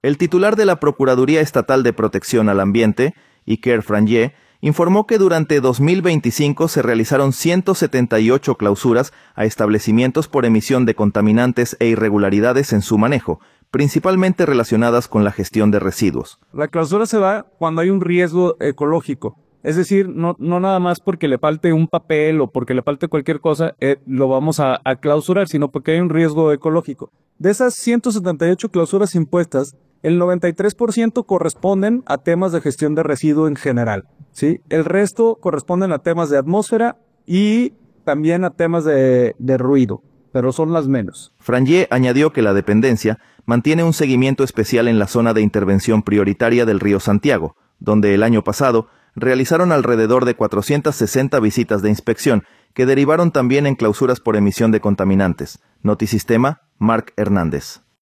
El titular de la Procuraduría Estatal de Protección al Ambiente, Iker Franje, informó que durante 2025 se realizaron 178 clausuras a establecimientos por emisión de contaminantes e irregularidades en su manejo, principalmente relacionadas con la gestión de residuos. La clausura se da cuando hay un riesgo ecológico. Es decir, no nada más porque le falte un papel o porque le falte cualquier cosa, lo vamos a clausurar, sino porque hay un riesgo ecológico. De esas 178 clausuras impuestas, el 93% corresponden a temas de gestión de residuos en general, ¿sí? El resto corresponden a temas de atmósfera y también a temas de ruido, pero son las menos. Franje añadió que la dependencia mantiene un seguimiento especial en la zona de intervención prioritaria del río Santiago, donde el año pasado realizaron alrededor de 460 visitas de inspección, que derivaron también en clausuras por emisión de contaminantes. Notisistema, Marc Hernández.